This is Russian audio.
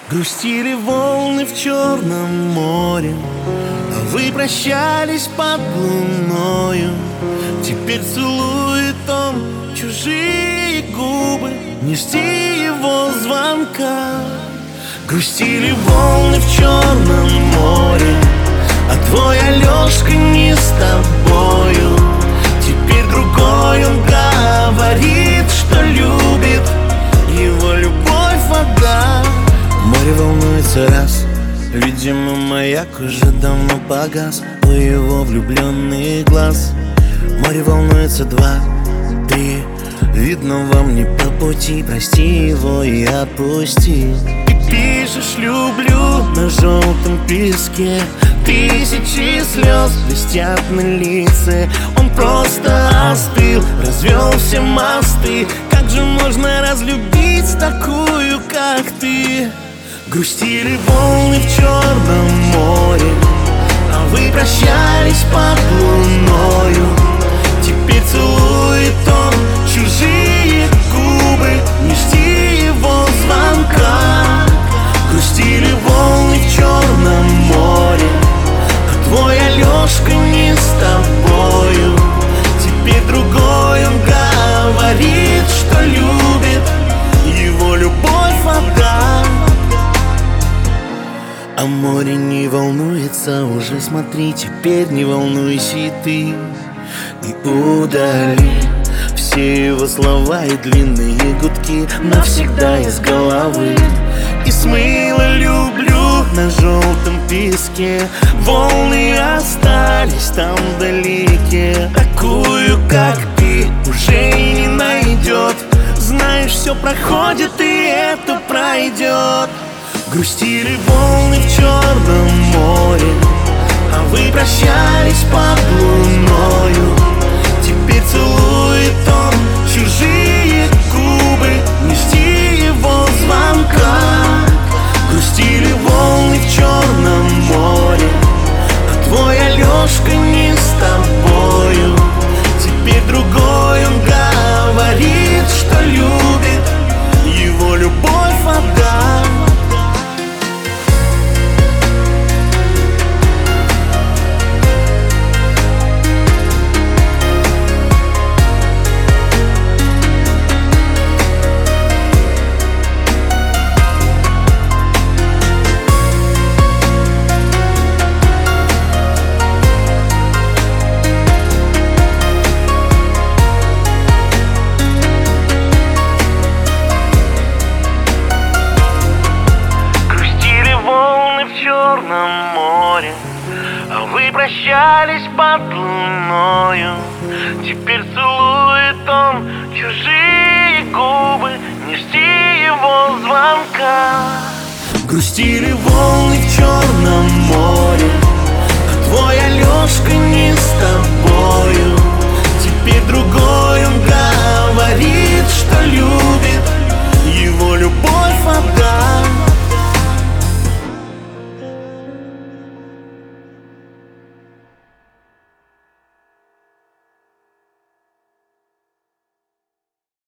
Грустили волны в Черном море, а вы прощались под луною. Теперь целует он чужие губы, не жди его звонка. Грустили волны в Черном море, а твой Алешка не с тобою. Теперь другой, он говорит, что любит, его любовь вода. Море волнуется раз, видимо, маяк уже давно погас у его влюбленных глаз. Море волнуется два, три, видно вам не по пути, прости его и отпусти. Ты пишешь «люблю» на желтом песке, тысячи слез блестят на лице. Он просто остыл, развел все мосты. Как же можно разлюбить такую, как ты? Грустили волны в Черном море, а вы прощались под луною. Теперь целует он чужие губы, не жди его звонка. Грустили волны в Черном море, а твой Алешка не с тобою. Теперь другой, он говорит, что любит, его любовь вода. А море не волнуется уже, смотри, теперь не волнуйся и ты. И удали все его слова и длинные гудки навсегда из головы. И смыло «люблю» на желтом песке, волны остались там вдалеке. Такую, как ты, уже и не найдет. Знаешь, все проходит, и это пройдет. Грустили волны в Черном море, а вы прощались под луною. Теперь целует он чужие губы, не жди его звонка. Грустили волны в Черном море, а твой Алешка не с тобою. Теперь другой, он говорит, что любит, его любовь вода. Море, а вы прощались под луною. Теперь целует он чужие губы, не жди его звонка. Грустили волны в Черном море,